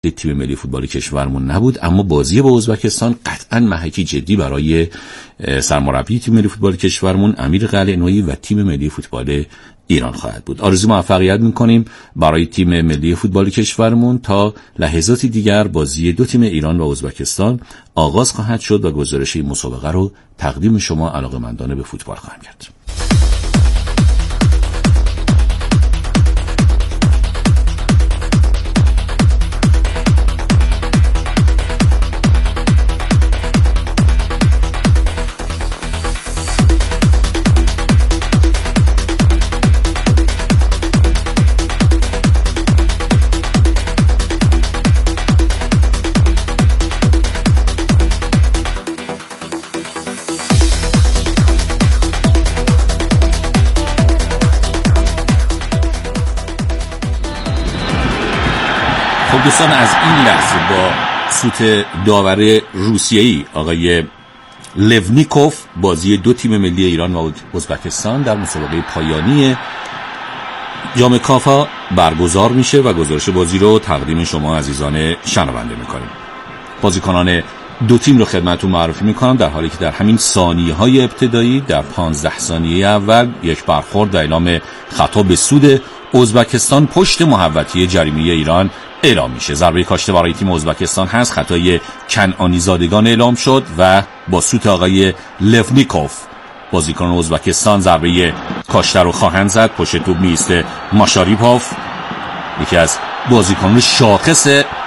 تیم ملی فوتبال کشورمون نبود، اما بازی با ازبکستان قطعاً محکی جدی برای سرمربی تیم ملی فوتبال کشورمون امیر قلعه‌نویی و تیم ملی فوتبال ایران خواهد بود. آرزوی موفقیت می‌کنیم برای تیم ملی فوتبال کشورمون. تا لحظاتی دیگر بازی دو تیم ایران و ازبکستان آغاز خواهد شد و گزارش این مسابقه رو تقدیم شما علاقه‌مندان به فوتبال خواهم کرد. دوستان، از این لحظه با سوت داور روسیه‌ای آقای لونیکوف بازی دو تیم ملی ایران و ازبکستان در مسابقه پایانی جام کافا برگزار میشه و گزارش بازی رو تقدیم شما عزیزان شنونده میکنیم. بازیکنان دو تیم رو خدمتتون معرفی میکنم، در حالی که در همین ثانیه‌های ابتدایی در 15 ثانیه اول یک برخورد و اعلام خطا به سود ازبکستان پشت محوطه جریمه ایران اعلام میشه. ضربه کاشته برای تیم ازبکستان هست، خطای کنعانی زادگان اعلام شد و با سوت آقای لونیکوف بازیکن ازبکستان ضربه کاشته رو خواهند زد. پشت توپ میسته ماشاریپوف، یکی از بازیکنان شاخص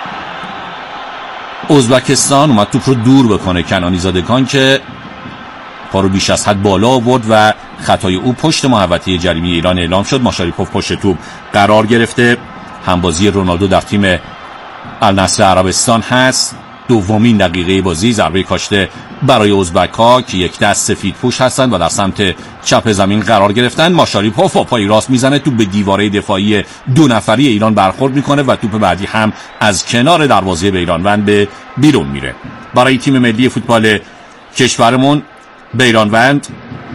ازبکستان، اومد توپ رو دور بکنه. کنعانی زادگان که پا رو بیش از حد بالا آورد و خطای او پشت محوطه جریمه ایران اعلام شد. ماشاریپوف پشت توپ قرار گرفته. همبازی رونالدو در تیم النصر عربستان هست. دومین دقیقه بازی ضربه کاشته برای ازبک‌ها که یک دست سفید پوش هستند و در سمت چپ زمین قرار گرفتن. ماشاریپوف با پای راست میزنه، توپ به دیواره دفاعی دو نفری ایران برخورد میکنه و توپ بعدی هم از کنار دروازه بیرانوند به بیرون میره. برای تیم ملی فوتبال کشورمون بیرانوند،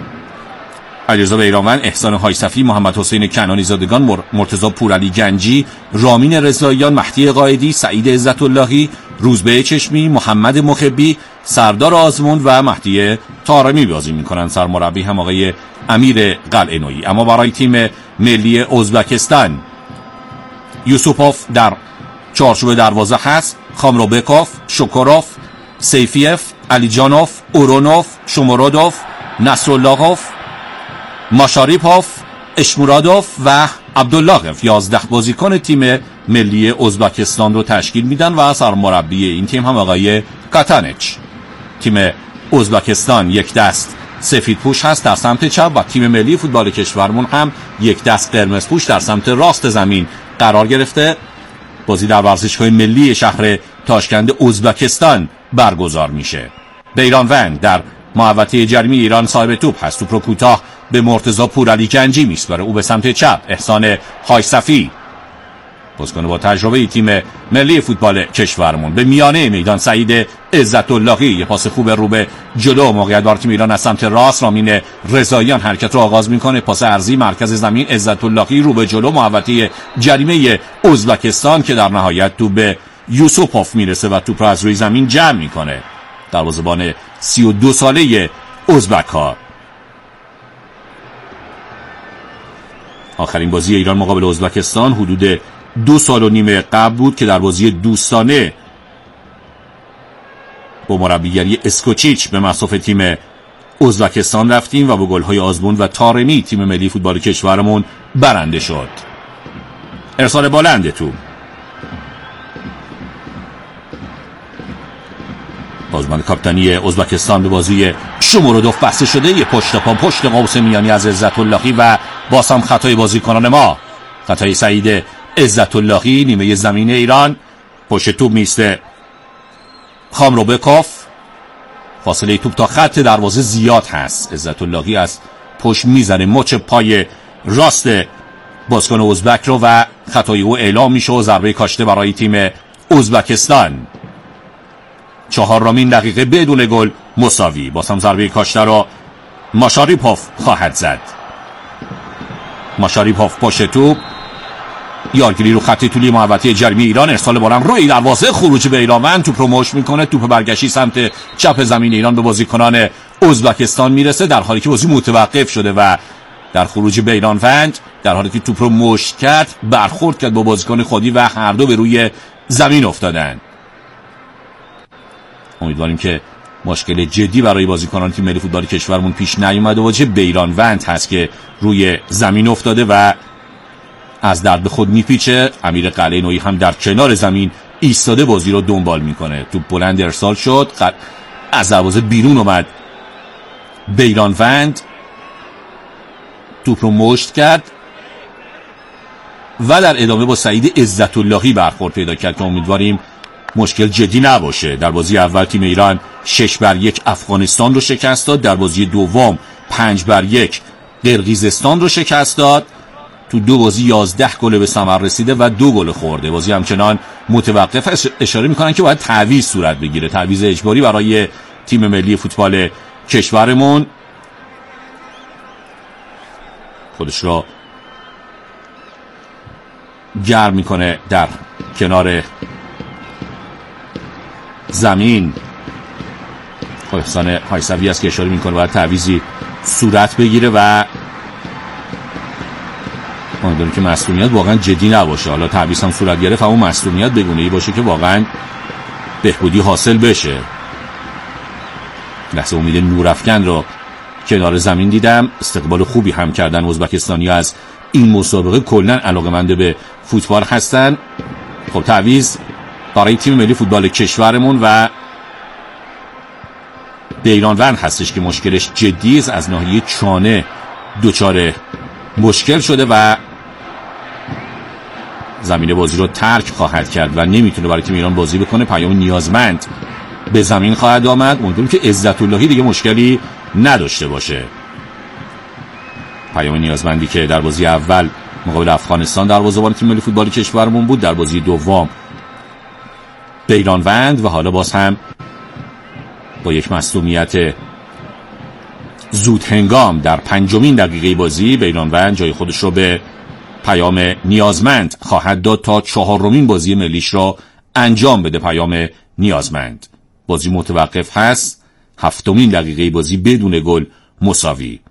علیرضا بیرانوند، احسان هایصفی، محمد حسین کنعانی زادگان، مرتضی پورعلی گنجی، رامین رضاییان، مهدی قائدی، سعید عزت اللهی، روزبه چشمی، محمد مخبی، سردار آزمون و مهدی طارمی بازی میکنن. سرمربی هم آقای امیر قلعه‌نویی. اما برای تیم ملی ازبکستان یوسوپوف در چارچوب دروازه هست، خامروبکوف، شوکوروف، سیفیف، علیجانوف، اورونوف، شومورودوف، نصراللهوف، ماشاریپوف، اشمورادوف و عبداللهف 11 بازیکن تیم ملی ازبکستان رو تشکیل میدن و سرمربی این تیم هم آقای کاتانچ. تیم ازبکستان یک دست سفید پوش هست در سمت چپ و تیم ملی فوتبال کشورمون هم یک دست قرمز پوش در سمت راست زمین قرار گرفته. بازی در ورزشگاه ملی شهر تاشکند ازبکستان برگزار میشه. بیرانوند در محوطه جریمه ایران صاحب توپ هست. توپ رو کوتاه به مرتضی پورعلی گنجی میسپاره، او به سمت چپ. احسان هایصفی، بازیکن با تجربه تیم ملی فوتبال کشورمون، به میانه میدان. سعید عزت اللهی، یه پاس خوب رو به جلو، موقعیت برای تیم ایران از سمت راست. رامین رضاییان حرکت رو آغاز میکنه، پاس عرضی مرکز زمین. عزت اللهی رو به جلو، محوطه جریمه ازبکستان که در نهایت توپ به یوسوپوف میرسه و توپ رو از روی زمین جمع میکنه. دروازه‌بان 32 ساله ازبک‌ها. آخرین بازی ایران مقابل ازبکستان حدود 2 سال و نیم قبل بود که در بازی دوستانه با مربیگری اسکوچیچ به مصاف تیم ازبکستان رفتیم و با گل‌های آزمون و طارمی تیم ملی فوتبال کشورمون برنده شد. ارسال بلند تو بازمان کاپیتانی ازبکستان به بازی شومورودوف بسته شده. یه پشت قوس میانی از عزت اللهی و باز هم خطای بازیکنان ما، خطای سعید عزت اللهی. نیمه زمین ایران، پشت توپ میسته خامروبکوف. فاصله توپ تا خط دروازه زیاد هست. عزت اللهی از پشت میزنه مچ پای راست بازیکن ازبک رو و خطای او اعلام میشه و ضربه کاشته برای تیم ازبکستان. 4مین دقیقه بدون گل مساوی. باز هم ضربه کاشته رو ماشاریپوف خواهد زد. ماشاریپوف پشت توپ یارگیری رو خط طولی محوطه جریمه ایران، ارسال بالام روی دروازه، خروج بیرانوند، توپ رو مشت میکنه، توپ برگشتی سمت چپ زمین ایران به بازیکنان ازبکستان میرسه، در حالی که بازی متوقف شده و در خروج بیرانوند در حالی که توپ رو مشت کرد برخورد کرد با بازیکن خودی و هر دو به روی زمین افتادن. امیدواریم که مشکل جدی برای بازیکنان تیم ملی فوتبال کشورمون پیش نیومده باشه. بیرانوند هست که روی زمین افتاده و از درد خود میپیچه. امیر قلعه نویی هم در کنار زمین ایستاده بازی رو دنبال میکنه. توپ بلند ارسال شد، از دروازه بیرون اومد بیرانوند، توپ رو مشت کرد و در ادامه با سعید عزت اللهی برخورد پیدا کرد که امیدواریم مشکل جدی نباشه. در بازی اول تیم ایران 6-1 افغانستان رو شکست داد، در بازی دوم 5-1 قرقیزستان رو شکست داد. تو دو بازی 11 گل به ثمر رسیده و 2 گل خورده. بازی همچنان متوقف. اشاره میکنن که باید تعویض صورت بگیره، تعویض اجباری برای تیم ملی فوتبال کشورمون. خودش را گرم میکنه در کنار زمین. احسان حایسوی است که اشاره میکنه باید تعویضی صورت بگیره و امیدواریم که مسئولیت واقعا جدی نباشه. حالا تعویض هم صورت گرفت، اما مسئولیت بگونه‌ای باشه که واقعا بهبودی حاصل بشه. لحظه امید نورافکن رو کنار زمین دیدم. استقبال خوبی هم کردن ازبکستانی‌ها از این مسابقه، کلاً علاقه‌مند به فوتبال هستن. خب تعویض برای تیم ملی فوتبال کشورمون و بیرانوند هستش که مشکلش جدی است، از ناحیه چانه دچار مشکل شده و زمین بازی رو ترک خواهد کرد و نمیتونه برای تیم ایران بازی بکنه. پیام نیازمند به زمین خواهد آمد. امیدواریم که عزت اللهی دیگه مشکلی نداشته باشه. پیام نیازمندی که در بازی اول مقابل افغانستان دروازه‌بان تیم ملی فوتبال کشورمون بود، در بازی دوم بیرانوند و حالا باز هم با یک مصدومیت زود هنگام در 5مین دقیقه بازی بیرانوند جای خودش رو به پیام نیازمند خواهد داد تا 4مین بازی ملیش را انجام بده. پیام نیازمند بازی متوقف هست. 7مین دقیقه بازی بدون گل مساوی.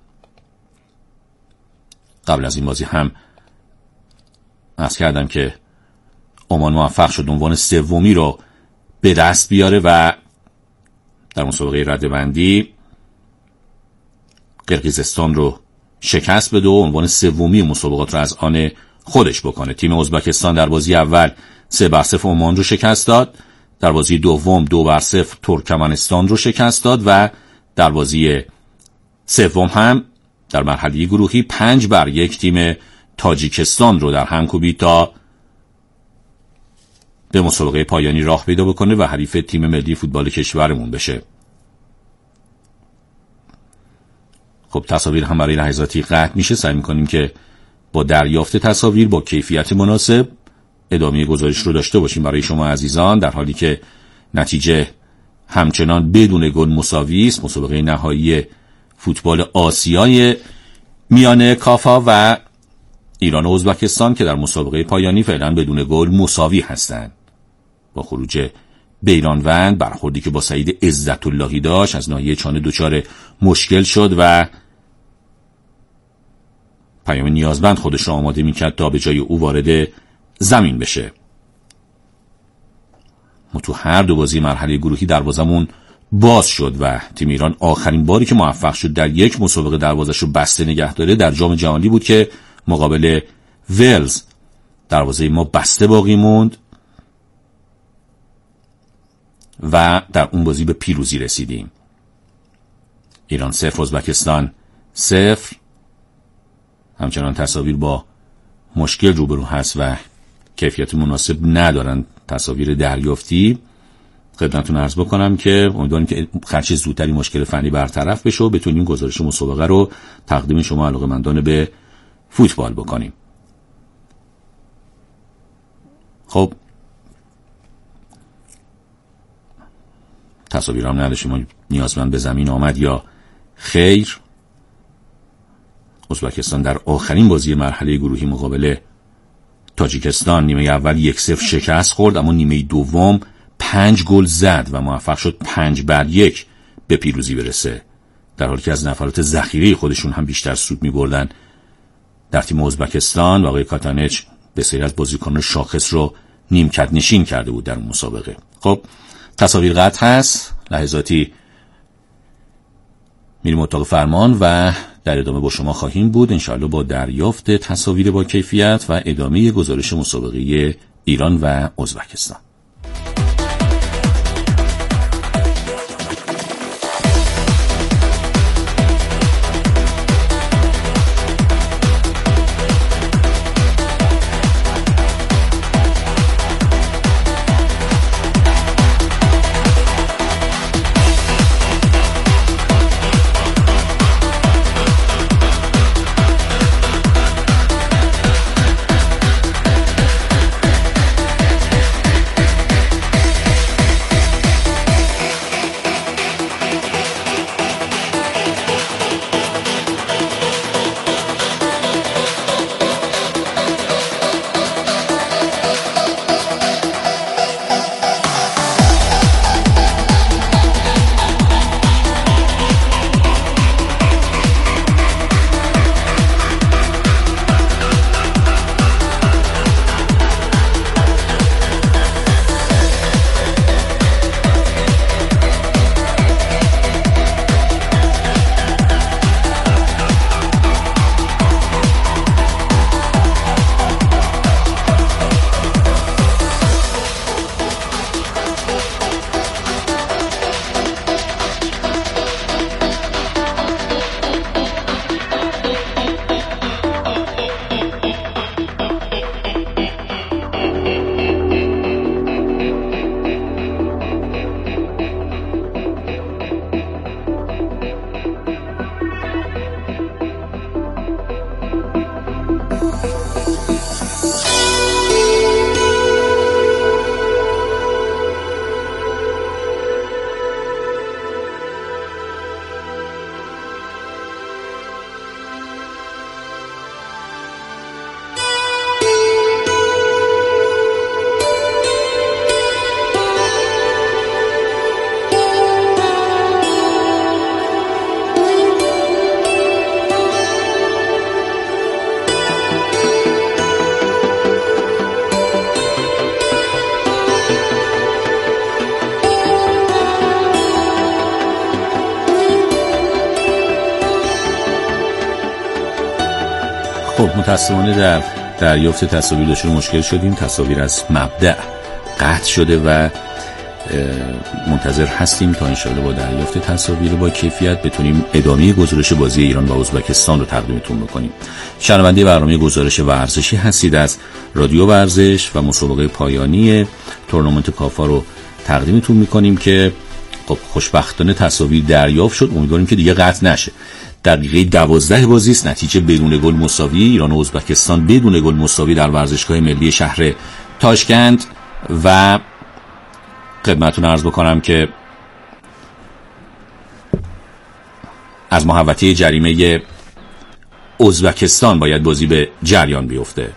قبل از این بازی هم عرض کردم که عمان موفق شد عنوان سومی رو به دست بیاره و در مسابقه رده‌بندی قرقیزستان رو شکست بده و عنوان سومی مسابقات رو از آن خودش بکنه. تیم ازبکستان در بازی اول 3-0 عمان رو شکست داد، در بازی دوم 2-0 ترکمنستان رو شکست داد و در بازی سوم هم در مرحله گروهی 5-1 تیم تاجیکستان رو در هم کوبید تا به مسابقه پایانی راه پیدا بکنه و حریف تیم ملی فوتبال کشورمون بشه. خب تصاویر هم برای لحظاتی قطع میشه. سعی میکنیم که با دریافت تصاویر با کیفیت مناسب ادامه گزارش رو داشته باشیم برای شما عزیزان، در حالی که نتیجه همچنان بدون گل مساوی است. مسابقه نهایی فوتبال آسیای میان کافا و ایران و ازبکستان که در مسابقه پایانی فعلا بدون گل مساوی هستند. با خروج بیرانوند، برخوردی که با سعید عزت اللهی داشت، از ناحیه چانه دچار مشکل شد و پیام نیازمند خودش را آماده میکرد تا به جای او وارد زمین بشه. ما تو هر دو بازی مرحله گروهی دروازمون باز شد و تیم ایران آخرین باری که موفق شد در یک مسابقه دروازش رو بسته نگه داره در جام جهانی بود که مقابل ولز دروازه ما بسته باقی موند و در اون بازی به پیروزی رسیدیم. ایران 0 ازبکستان 0. همچنان تصاویر با مشکل روبرو هست و کیفیت مناسب ندارن تصاویر دریافتی. خدمتتون عرض بکنم که امیدواریم که هرچه زودتری مشکل فنی برطرف بشه و بتونیم گزارش مسابقه رو تقدیم شما علاقه‌مندان به فوتبال بکنیم. خب تصاویر هم نداشتیم نیازمند به زمین آمد یا خیر. ازبکستان در آخرین بازی مرحله گروهی مقابل تاجیکستان نیمه اول 1-0 شکست خورد، اما نیمه دوم 5 گل زد و موفق شد 5-1 به پیروزی برسه، در حالی که از نفرات ذخیره خودشون هم بیشتر سود می‌بردن. در تیم ازبکستان آقای کاتانچ بسیاری از بازیکنان شاخص رو نیمکت نشین کرده بود در اون مسابقه. خب تصاویر قطع هست، لحظاتی میریم اتاق فرمان و در ادامه با شما خواهیم بود انشاءالله با دریافت تصاویر با کیفیت و ادامه گزارش مسابقه ایران و ازبکستان. خب متاسفانه در دریافت تصاویر داشته مشکل شدیم. تصاویر از مبدأ قطع شده و منتظر هستیم تا انشاءالله با دریافت تصاویر با کیفیت بتونیم ادامه گزارش بازی ایران و ازبکستان رو تقدیمتون بکنیم. شنونده برنامه گزارش ورزشی هستید از رادیو ورزش و مسابقه پایانی تورنمنت کافا رو تقدیمتون میکنیم که خب خوشبختانه تصاویر دریافت شد. امیدواریم که دیگه قطع نشه. دقیقه 12 بازی است، نتیجه بدون گل مساوی. ایران و ازبکستان بدون گل مساوی در ورزشگاه ملی شهر تاشکند و خدمتتون عرض بکنم که از محوطه جریمه ازبکستان باید بازی به جریان بیفته.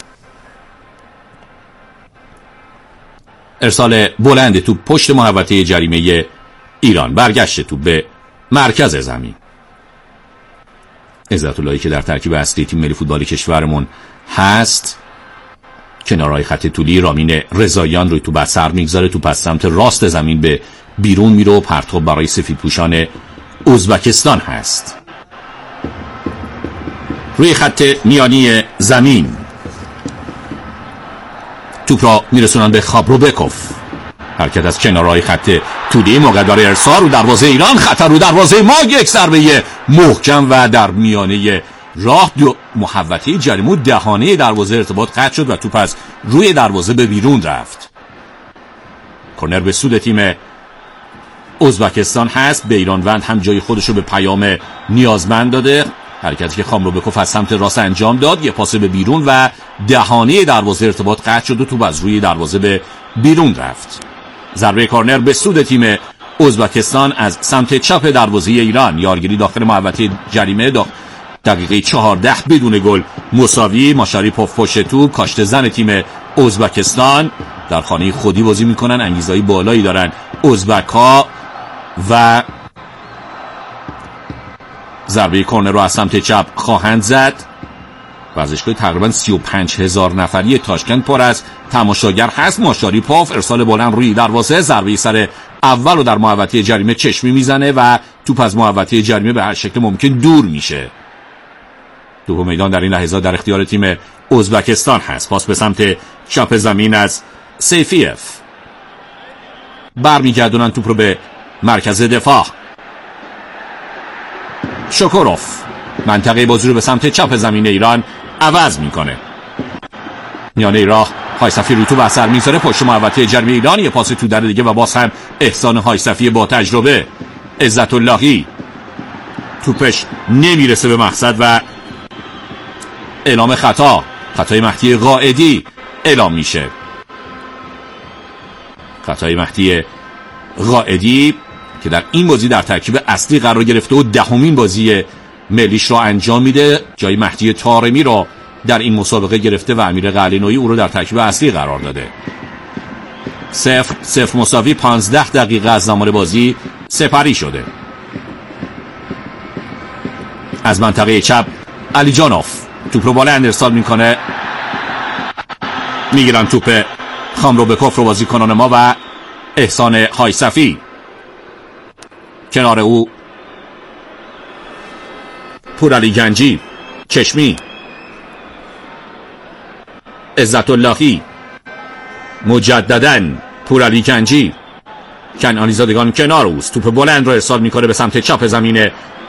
ارسال بلند توپ پشت محوطه جریمه ایران، برگشت توپ به مرکز زمین. عزت اللهی که در ترکیب اصلی تیم ملی فوتبال کشورمون هست، کنارهای خط طولی رامین رضاییان روی توپ سر میگذاره. توپ از سمت راست زمین به بیرون میره و پرتاب برای سفیدپوشان ازبکستان هست. روی خط میانی زمین توپ را میرسونن به خابروبکوف. حرکت از کنارهای خط طولی موقع برای ارسال رو دروازه ایران. خطر رو دروازه ما، یک ضربه محکم و در میانه راه دو محوطه جریمه دهانه دروازه ارتباط قطع شد و توپ از روی دروازه به بیرون رفت. کرنر به سود تیم ازبکستان هست. بیرانوند هم جای خودش رو به پیام نیازمند داده. حرکتی که خامروبکوف از سمت راست انجام داد، یه پاس به بیرون و دهانه دروازه ارتباط قطع شد و توپ از روی دروازه به بیرون رفت. ضربه کورنر به سود تیم ازبکستان از سمت چپ دروازه ایران. یارگیری داخل محوطه جریمه دقیقه 14 بدون گل مساوی. ماشاریپوف پشت توپ، کاشته زن تیم ازبکستان. در خانه خودی بازی میکنن، انگیزهای بالایی دارن ازبک ها و ضربه کرنر رو از سمت چپ خواهند زد. ورزشگاه تقریبا 35,000 نفری تاشکند پر از تماشاگر هست. ماشاریپوف ارسال بلند روی دروازه، ضربه سر اول رو در محوطه جریمه چشمی میزنه و توپ از محوطه جریمه به هر شکل ممکن دور میشه. توپ میدان در این لحظات در اختیار تیم ازبکستان هست. پاس به سمت چپ زمین از سیفیف، برمیگردونن توپ رو به مرکز دفاع. شکروف منطقه بازی رو به سمت چپ زمین ایران عوض میکنه. میانه راه هایصفی رو توپ اثر میذاره پشت محوطه جریمه ایران. یه پاس تو در دیگه و باز هم احسان هایصفی با تجربه. عزت اللهی توپش نمیرسه به مقصد و اعلام خطای مهدی قائدی اعلام میشه. خطای مهدی قائدی که در این بازی در ترکیب اصلی قرار گرفته و 10مین بازی ملیش را انجام میده، جای مهدی طارمی را در این مسابقه گرفته و امیر قلعه‌نویی او رو در ترکیب اصلی قرار داده. 0-0 مساوی. 15 دقیقه از زمان بازی سپری شده. از منطقه چپ علی جانوف توپ رو بالا ارسال میکنه، میگیرن توپ خامروبکوف رو بازیکنان ما و احسان هایصفی. کنار او پورعلی گنجی، چشمی، عزت اللهی، مجدداً پورعلی گنجی. کنعانی زادگان کنار اوست، توپ بلند رو ارسال میکنه به سمت چپ زمین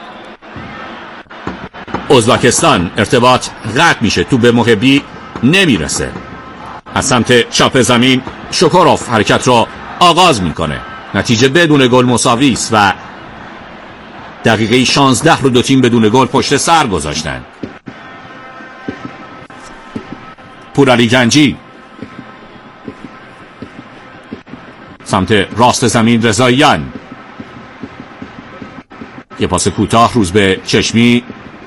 ازبکستان. ارتباط قطع میشه، توپ به محبی نمیرسه. از سمت چپ زمین شکروف حرکت را آغاز میکنه. نتیجه بدون گل مساوی است و دقیقه 16 رو دو تیم بدون گل پشت سر گذاشتن. پورعلی گنجی سمت راست زمین رضاییان، یه پاس کوتاه روز به چشمی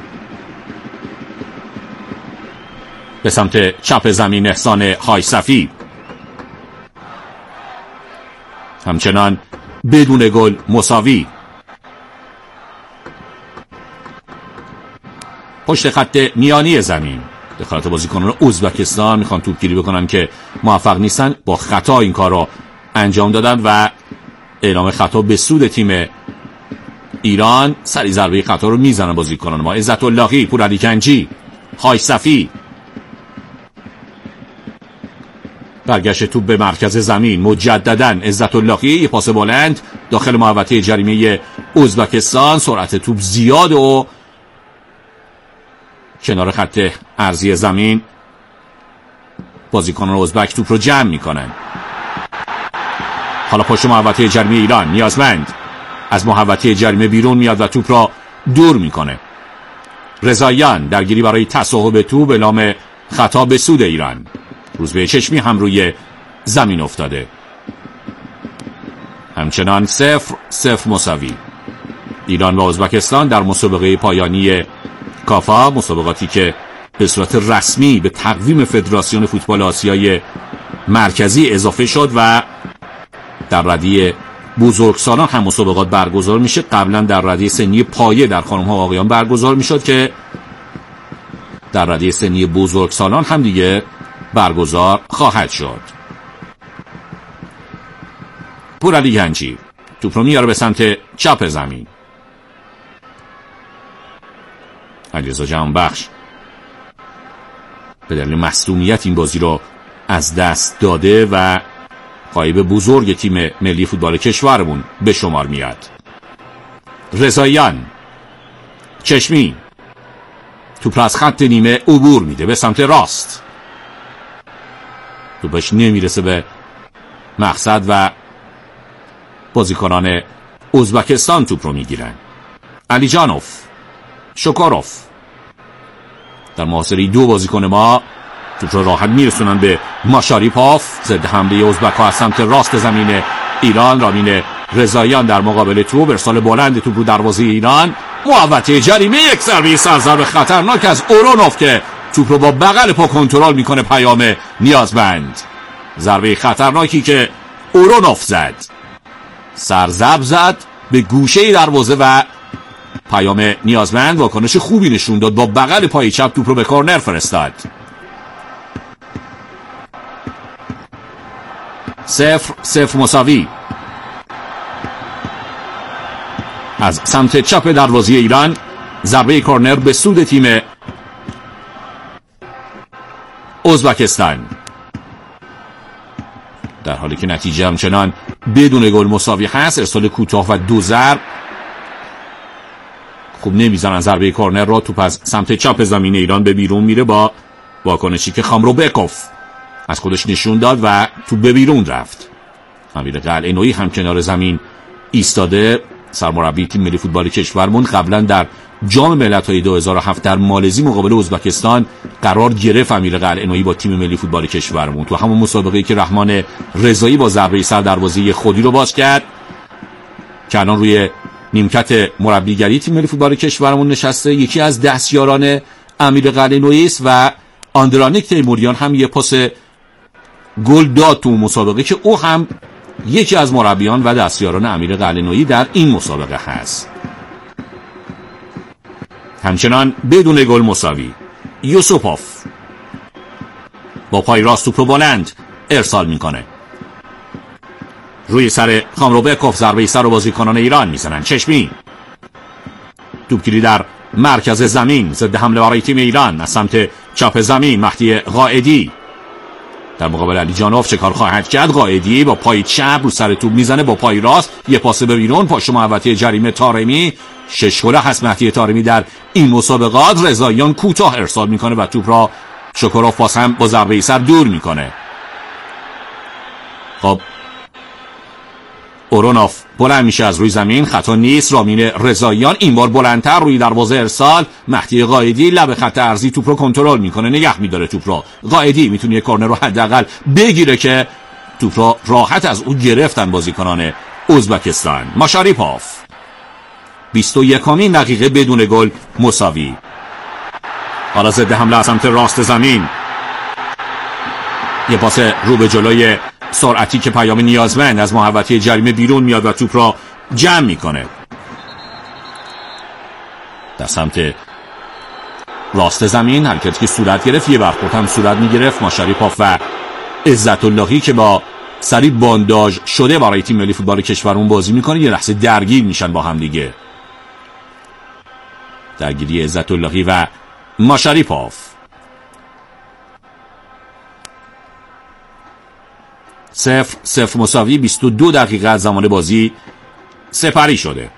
به سمت چپ زمین احسان هایصفی. همچنان بدون گل مساوی. پشت خط میانی زمین دخالت بازیکنان ازبکستان میخوان توپگیری بکنن که موفق نیستن، با خطا این کار رو انجام دادن و اعلام خطا به سود تیم ایران. سری ضربه خطا رو میزنن بازیکنان ما. عزت اللهی، پورعلی گنجی، هایصفی. برگشت توپ به مرکز زمین، مجدداً عزت اللهی، یه پاس بلند داخل محوطه جریمه ازبکستان. سرعت توپ زیاد و کنار خط عرضی زمین بازیکنان ازبک توپ رو جمع میکنن. حالا پشت محوطه جریمه ایران، نیازمند از محوطه جریمه بیرون میاد و توپ را دور میکنه. رضاییان درگیری برای تصاحب توپ، اعلام خطا به سود ایران. روز به چشمی هم روی زمین افتاده. همچنان 0-0 مساوی. ایران و ازبکستان در مسابقه پایانی کافا، مسابقاتی که به صورت رسمی به تقویم فدراسیون فوتبال آسیای مرکزی اضافه شد و در رده بزرگسالان هم مسابقات برگزار میشه. قبلا در رده سنی پایه در خانم‌ها و آقایان برگزار میشد که در رده سنی بزرگسالان هم دیگه برگزار خواهد شد. پورعلی گنجی توپ رو میاره به سمت چپ زمین. علیرضا جهانبخش به دلیل مصدومیت این بازی رو از دست داده و غایب بزرگ تیم ملی فوتبال کشورمون به شمار میاد. رضاییان، چشمی توپ از خط نیمه عبور میده به سمت راست. توپش نمیرسه به مقصد و بازیکنان ازبکستان توپ رو میگیرن. علی جانوف، شکروف در محاصره دو بازیکن ما توپ رو راحت میرسونن به ماشاریپوف. ضد حمله ازبک‌ها از سمت راست زمین ایران. رامین رضاییان در مقابل توپ، ارسال بلند توپ رو دروازه ایران. محوطه جریمه یک ضربه سرزرب خطرناک از اورونوف که توپ رو با بغل پا کنترل میکنه پیام نیازمند. ضربه خطرناکی که اورونوف زد، سرزب زد به گوشه دروازه و پیام نیازمند واکنش خوبی نشون داد، با بغل پای چپ توپ رو به کورنر فرستاد. 0-0 مساوی. از سمت چپ دروازه ایران ضربه کورنر به سود تیم ازبکستان، در حالی که نتیجه همچنان بدون گل مساوی هست. ارسال کوتاه و 2 ضرب خوب نمیزنن ضربه کورنر را. توپ از سمت چپ زمین ایران به بیرون میره با واکنشی که خامروبکوف از خودش نشون داد و توپ به بیرون رفت. امیر قلعه‌نویی هم کنار زمین ایستاده. سرمربی تیم ملی فوتبال کشورمون قبلا در جام ملت‌های 2007 در مالزی مقابل ازبکستان قرار گرفت. امیر قلعه‌نویی با تیم ملی فوتبال کشورمون تو همون مسابقه‌ای که رحمان رضایی با ضربه سر دروازه خودی رو باز کرد، که الان روی نیمکت مربیگری تیم ملی فوتبال کشورمون نشسته، یکی از دستیاران امیر قلعه‌نویی است و آندرانیک تیموریان هم یه پاس گل داد تو مسابقه که او هم یکی از مربیان و دستیاران امیر قلعه‌نویی در این مسابقه هست. همچنان بدون گل مساوی. یوسوپوف با پای راست توپ رو بلند ارسال میکنه. روی سر خامروبکوف ضربه سر و بازیکنان ایران میزنن. چشمی توپگیری در مرکز زمین، ضد حمله برای تیم ایران از سمت چپ زمین. مهدی قائدی در مقابل علیجانوف چه کار خواهد کرد؟ قائدی با پای چپ رو سر توپ میزنه، با پای راست یه پاس به بیرون. پشت محوطه جریمه طارمی. 6 گل هست مهدی طارمی در این مسابقات. رضاییان کوتاه ارسال میکنه و توپ را شکروف باز هم با ضربه سر دور میکنه. خب اورونوف بلند میشه از روی زمین، خطا نیست. رامین رضاییان این بار بلندتر روی دروازه ارسال. مهدی قائدی لب خط ارضی توپ رو کنترل میکنه، نگه میداره توپ رو. قائدی میتونه یه کورنر رو حداقل بگیره که توپ رو راحت از او گرفتن بازیکنان ازبکستان. ماشاریپوف 21مین دقیقه بدون گل مساوی. حالا ضد حمله از سمت راست زمین، یه پاس رو به جلوی سرعتی که پیام نیازمند از محوطه جریمه بیرون میاد و توپ را جمع میکنه. در سمت راست زمین حرکتی که صورت گرفت، یه برخورد هم صورت میگرفت. ماشاریپوف و عزت اللهی که با سری بانداژ شده برای تیم ملی فوتبال کشورمون بازی میکنه، یه لحظه درگیر میشن با هم دیگه. درگیری عزت اللهی و ماشاریپوف. 0-0 مساوی. 22 دقیقه از زمان بازی سپری شده.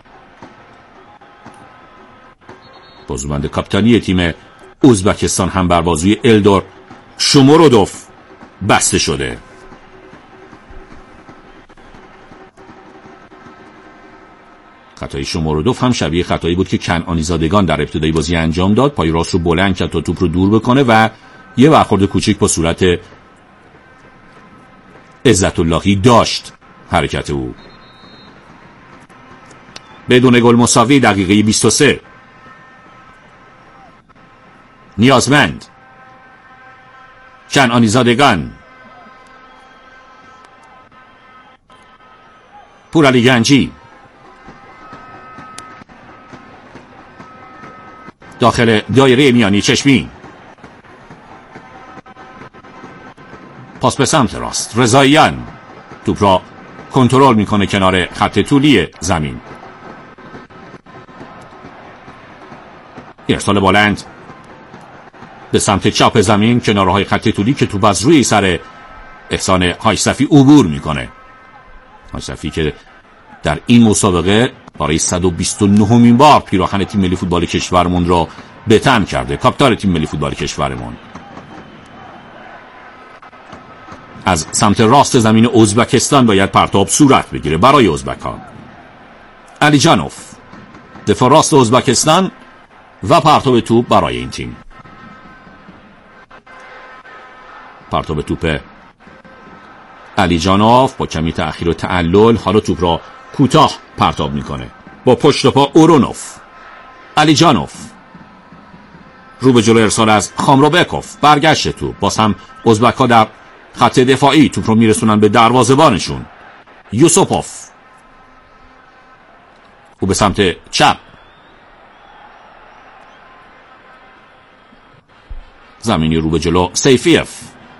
بازوبند کاپیتانی تیم ازبکستان هم بر بازوی الدور شومورودوف بسته شده. خطای شومورودوف هم شبیه خطایی بود که کنعانی زادگان در ابتدای بازی انجام داد. پای راست رو بلند کرد تا توپ رو دور بکنه و یه برخورد کوچیک با صورت عزت اللهی داشت حرکت او. بدون گل مساوی. دقیقه 23. نیازمند، کنعانی زادگان، پورعلی گنجی داخل دایره میانی. چشمی پاس به سمت راست. رضاییان توپ را کنترل میکنه کنار خط طولی زمین. ارسال بلند به سمت چپ زمین کنارهای خط طولی که توپ از روی سر احسان حاجصفی عبور میکنه. حاجصفی که در این مسابقه برای 129مین بار پیراهن تیم ملی فوتبال کشورمون را به تن کرده. کاپیتان تیم ملی فوتبال کشورمون. از سمت راست زمین ازبکستان باید پرتاب صورت بگیره برای ازبکان. علیجانوف دفاع راست ازبکستان و پرتاب توپ برای این تیم. پرتاب توپ علیجانوف با کمی تأخیر و تعلل. حالا توپ را کوتاه پرتاب میکنه با پشت پا اورونوف. علیجانوف، رو به جلو ارسال از خامروبکوف، برگشت توپ، باز هم ازبک‌ها در خط دفاعی توپ رو میرسونن به دروازه‌بانشون. یوسوپوف، او به سمت چپ، زمینی رو به جلو سیفیف،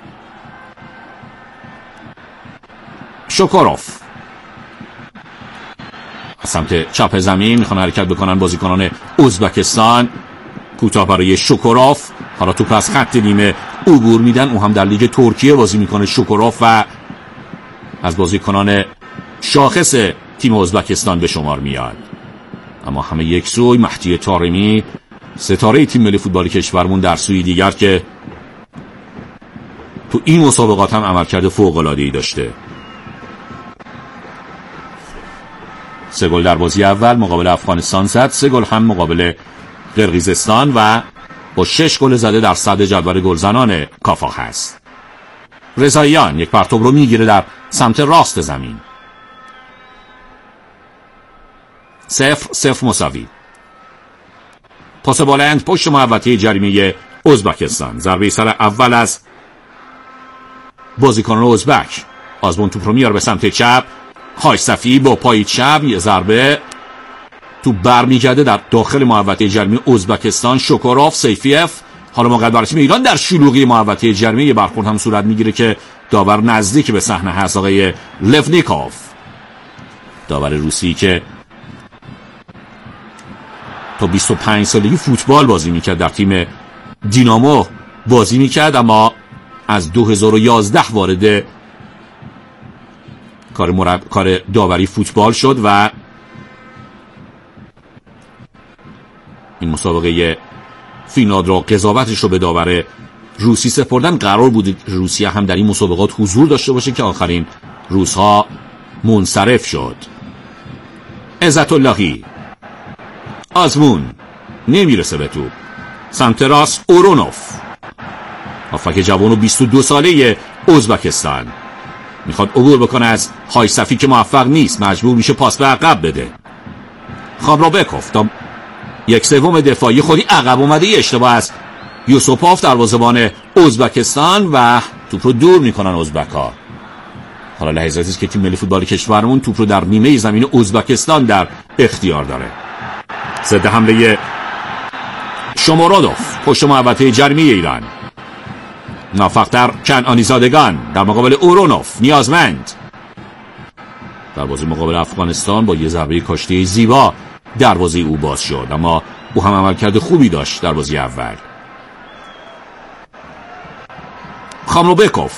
شوکوروف از سمت چپ زمین میخوان حرکت بکنن بازیکنان ازبکستان. کوتاه برای شوکوروف، حالا توپ از خط نیمه عبور میدن. او هم در لیگ ترکیه بازی میکنه شوکوروف و از بازیکنان شاخص تیم ازبکستان به شمار میاد. اما همه یک سوی، مهدی طارمی ستاره تیم ملی فوتبال کشورمون در سوی دیگر که تو این مسابقات هم عملکرد فوق‌العاده‌ای داشته. 3 گل در بازی اول مقابل افغانستان زد، 3 گل هم مقابل قرقیزستان و با 6 گل زده در صدر جدول گلزنان کافاخ هست. رضاییان یک پرتاب رو میگیره در سمت راست زمین. 0-0 مساوی. پاس بلند پشت محوطه جریمه ازبکستان. ضربه سر اول از بازیکنان ازبک. آزمون توپ رو میاره به سمت چپ. خایصفی با پای چپ یه ضربه تو برمیگرده در داخل محوطه جریمه ازبکستان. شوکوروف، سیفیف. حالا موقع برای تیم ایران در شلوغی محوطه جریمه یه برخورد هم صورت میگیره که داور نزدیک به صحنه هست، آقای لفنیکوف، داور روسی که تا 25 سالگی فوتبال بازی میکرد، در تیم دینامو بازی میکرد، اما از 2011 وارد کار داوری فوتبال شد و این مسابقه فینال را قضاوتش رو به داور روسی سپردن. قرار بود روسیه هم در این مسابقات حضور داشته باشه که آخرین روزها منصرف شد. عزت اللهی، آزمون نمیرسه به توپ. سمت راست اورونوف، هافبک جوان و 22 ساله ازبکستان، میخواد عبور بکنه از خایصفی که موفق نیست، مجبور میشه پاس به عقب بده. خامروبکوف تا 1/3 دفاعی خودی عقب اومده، یه اشتباه از یوسوپوف دروازه‌بان ازبکستان و توپ رو دور میکنن ازبک‌ها. حالا لحظاتی است که تیم ملی فوتبال کشورمون توپ رو در نیمه زمین ازبکستان در اختیار داره. ضد حمله شومورودوف پشت محوطه جریمه ایران. موفق‌تر کنعانیزادگان در مقابل اورونوف. نیازمند دروازه مقابل افغانستان با یه ضربه کاشته زیبا دروازه او باز شد، اما او هم عملکرد خوبی داشت در بازی اول. خامروبکوف،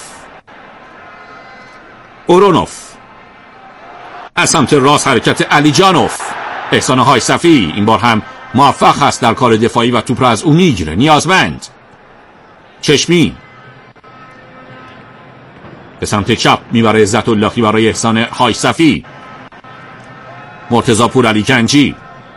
اورونوف از سمت راست حرکت علیجانوف. احسان خایصفی این بار هم موفق هست در کار دفاعی و توپ را از او میگیره. نیازمند، چشمی به سمت چپ میبره عزت اللهی برای احسان خایصفی. مرتضی پورعلی کنجی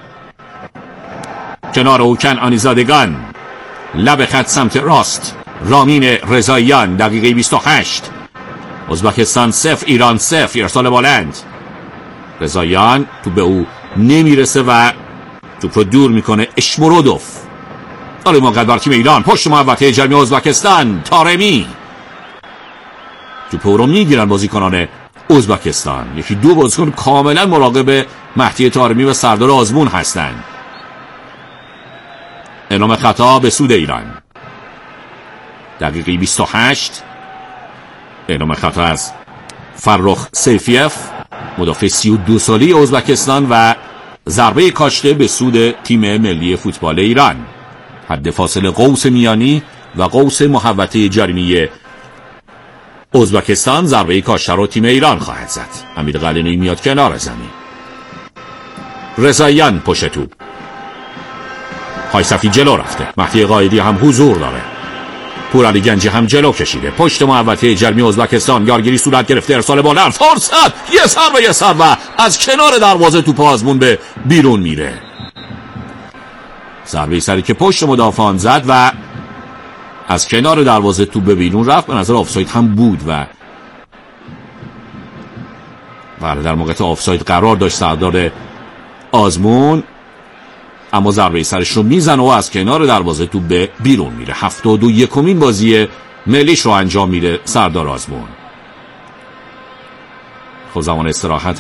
کنار او کنعانیزادگان، لب خط سمت راست رامین رضاییان. دقیقه 28. ازبکستان 0 ایران 0. ارسال بلند رضاییان، توپ به او نمیرسه و توپ رو دور میکنه اشمورودوف. حالا موقع بر تیم ایران پشت محوطه جریمه ازبکستان. طارمی، توپ رو میگیرن بازیکنان ازبکستان. 1-2 بازیکن کاملا مراقب مهدی طارمی و سردار آزمون هستند. اعلام خطا به سود ایران. دقیقه 28. اعلام خطا از فرخ سیفیف، مدافع 32 ساله ازبکستان و ضربه کاشته به سود تیم ملی فوتبال ایران. حد فاصله قوس میانی و قوس محوطه جریمه ازبکستان. ضربه کاشته رو تیم ایران خواهد زد. امیر قلعه‌نویی میاد کنار زمین. رضاییان پشت توپ. خایصفی جلو رفته. مهدی قائدی هم حضور داره. پورعلی گنجی هم جلو کشیده. پشت محوطه جریمه ازبکستان یارگیری صورت گرفته. ارسال بلند، فرصت، یه سر و از کنار دروازه توپ آزمون به بیرون میره. ضربه سری که پشت مدافعان زد و از کنار دروازه توپ به بیرون رفت. به نظر آفساید هم بود و در موقع آفساید قرار داشت سردار آزمون. اما ضربه سرش رو میزنه و از کنار دروازه توپ به بیرون میره. 71مین بازی ملیش رو انجام میده سردار آزمون. خب زمان استراحت